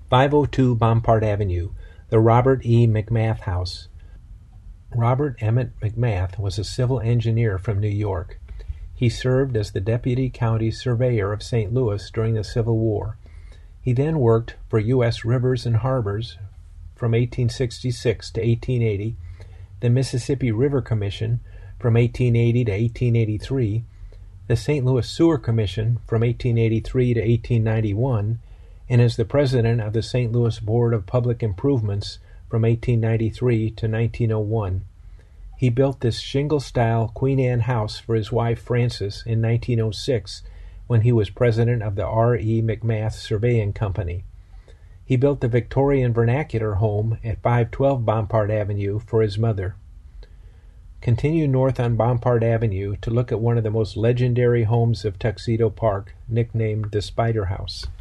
502 Bompard Avenue, the Robert E. McMath House. Robert Emmett McMath was a civil engineer from New York. He served as the Deputy County Surveyor of St. Louis during the Civil War. He then worked for U.S. Rivers and Harbors from 1866 to 1880, the Mississippi River Commission from 1880 to 1883, the St. Louis Sewer Commission from 1883 to 1891, and as the president of the St. Louis Board of Public Improvements from 1893 to 1901. He built this shingle-style Queen Anne house for his wife Frances in 1906 when he was president of the R. E. McMath Surveying Company. He built the Victorian vernacular home at 512 Bompard Avenue for his mother. Continue north on Bompard Avenue to look at one of the most legendary homes of Tuxedo Park, nicknamed the Spider House.